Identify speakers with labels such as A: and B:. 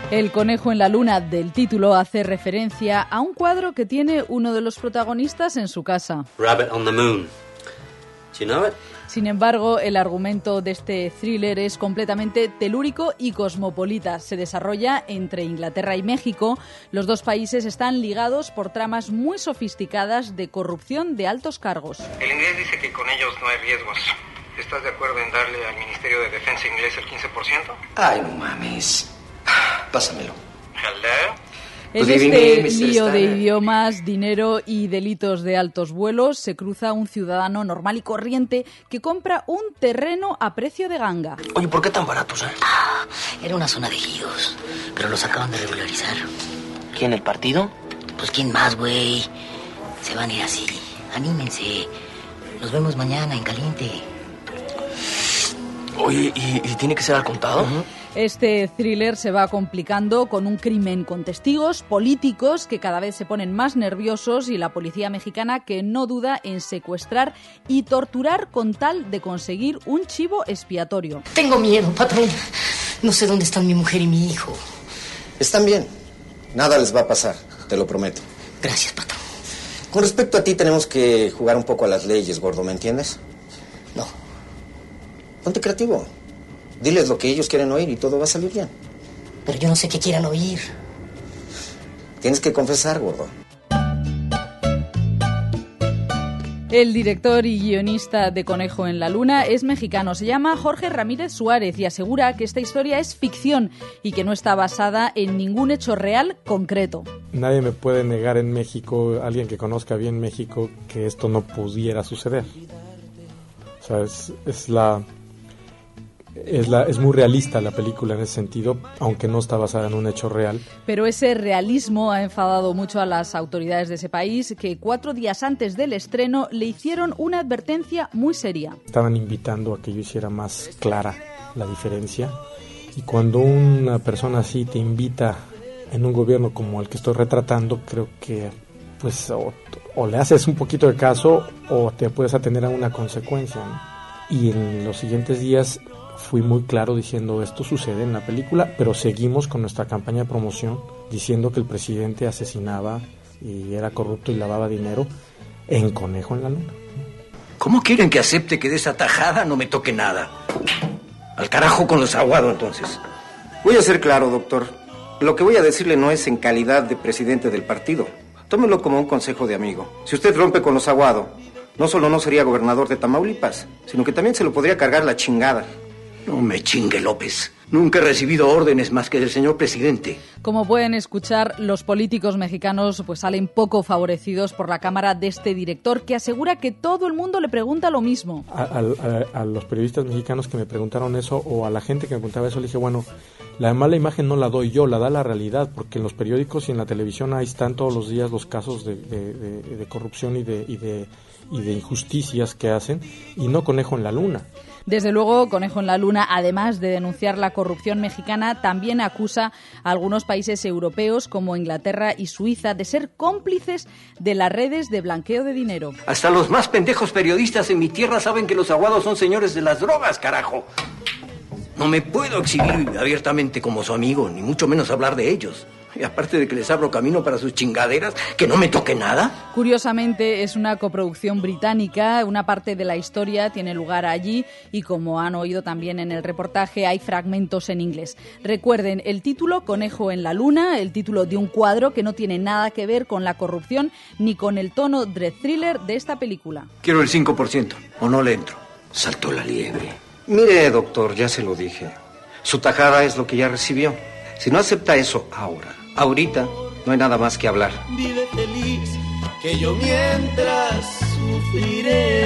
A: El conejo en la luna del título hace referencia a un cuadro que tiene uno de los protagonistas en su casa.
B: Rabbit on the Moon. Do you know it?
A: Sin embargo, el argumento de este thriller es completamente telúrico y cosmopolita. Se desarrolla entre Inglaterra y México. Los dos países están ligados por tramas muy sofisticadas de corrupción de altos cargos.
C: El inglés dice que con ellos no hay riesgos. ¿Estás de acuerdo en darle al Ministerio de Defensa inglés el 15%?
D: Ay, no mames. Pásamelo.
C: Hello.
A: En este lío de idiomas, dinero y delitos de altos vuelos se cruza un ciudadano normal y corriente que compra un terreno a precio de ganga.
D: Oye, ¿por qué tan baratos, eh?
E: Era una zona de ejidos, pero los acaban de regularizar.
D: ¿Quién, el partido?
E: Pues ¿quién más, güey? Se van a ir así. Anímense. Nos vemos mañana en caliente.
D: Oye, ¿y tiene que ser al contado?
A: Uh-huh. Este thriller se va complicando con un crimen con testigos, políticos que cada vez se ponen más nerviosos y la policía mexicana que no duda en secuestrar y torturar con tal de conseguir un chivo expiatorio.
E: Tengo miedo, patrón. No sé dónde están mi mujer y mi hijo.
F: Están bien. Nada les va a pasar, te lo prometo.
E: Gracias, patrón.
F: Con respecto a ti tenemos que jugar un poco a las leyes, gordo, ¿me entiendes?
E: No.
F: Ponte creativo. Diles lo que ellos quieren oír y todo va a salir bien.
E: Pero yo no sé qué quieran oír.
F: Tienes que confesar, gordo.
A: El director y guionista de Conejo en la Luna es mexicano. Se llama Jorge Ramírez Suárez y asegura que esta historia es ficción y que no está basada en ningún hecho real concreto.
G: Nadie me puede negar en México, alguien que conozca bien México, que esto no pudiera suceder. O sea, es muy realista la película en ese sentido, aunque no está basada en un hecho real.
A: Pero ese realismo ha enfadado mucho a las autoridades de ese país, que 4 días antes del estreno le hicieron una advertencia muy seria.
G: Estaban invitando a que yo hiciera más clara la diferencia, y cuando una persona así te invita en un gobierno como el que estoy retratando, creo que pues o le haces un poquito de caso o te puedes atener a una consecuencia, ¿no? Y en los siguientes días fui muy claro diciendo esto sucede en la película, pero seguimos con nuestra campaña de promoción diciendo que el presidente asesinaba y era corrupto y lavaba dinero en Conejo en la Luna.
D: ¿Cómo quieren que acepte que de esa tajada no me toque nada? Al carajo con los aguados, entonces.
F: Voy a ser claro, doctor. Lo que voy a decirle no es en calidad de presidente del partido. Tómelo como un consejo de amigo. Si usted rompe con los aguados, no solo no sería gobernador de Tamaulipas, sino que también se lo podría cargar la chingada.
D: No me chingue, López. Nunca he recibido órdenes más que del señor presidente.
A: Como pueden escuchar, los políticos mexicanos pues salen poco favorecidos por la cámara de este director, que asegura que todo el mundo le pregunta lo mismo.
G: A los periodistas mexicanos que me preguntaron eso, o a la gente que me preguntaba eso, le dije, bueno, la mala imagen no la doy yo, la da la realidad, porque en los periódicos y en la televisión ahí están todos los días los casos de corrupción y de injusticias que hacen, y no Conejo en la Luna.
A: Desde luego, Conejo en la Luna, además de denunciar la corrupción mexicana, también acusa a algunos países europeos como Inglaterra y Suiza de ser cómplices de las redes de blanqueo de dinero.
D: Hasta los más pendejos periodistas en mi tierra saben que los aguados son señores de las drogas, carajo. No me puedo exhibir abiertamente como su amigo, ni mucho menos hablar de ellos. Y aparte de que les abro camino para sus chingaderas, que no me toque nada.
A: Curiosamente, es una coproducción británica, una parte de la historia tiene lugar allí y, como han oído también en el reportaje, hay fragmentos en inglés. Recuerden, el título Conejo en la Luna, el título de un cuadro que no tiene nada que ver con la corrupción ni con el tono dread thriller de esta película.
D: Quiero el 5%, o no le entro. Saltó la liebre.
F: Mire, doctor, ya se lo dije. Su tajada es lo que ya recibió. Si no acepta eso ahorita, no hay nada más que hablar.
H: Vive feliz, que yo mientras sufriré.